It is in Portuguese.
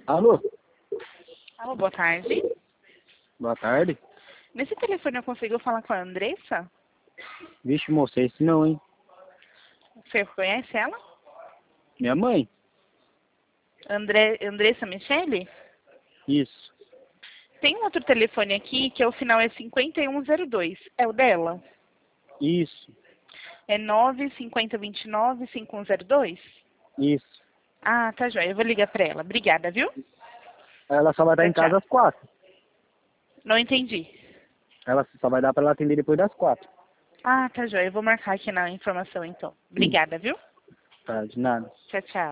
Alô? Alô, boa tarde. Boa tarde. Nesse telefone eu consigo falar com a Andressa? Vixe, moça, esse não, hein? Você conhece ela? Minha mãe? Andressa Michele? Isso. Tem um outro telefone aqui que o final é 5102. É o dela? Isso. É 95029-5102? Isso. Ah, tá joia. Eu vou ligar pra ela. Obrigada, viu? Ela só vai estar Tchau, em casa tchau. às 4. Não entendi. Ela só vai dar pra ela atender depois das 4. Ah, tá joia. Eu vou marcar aqui na informação, então. Obrigada, viu? Tá, de nada. Tchau, tchau.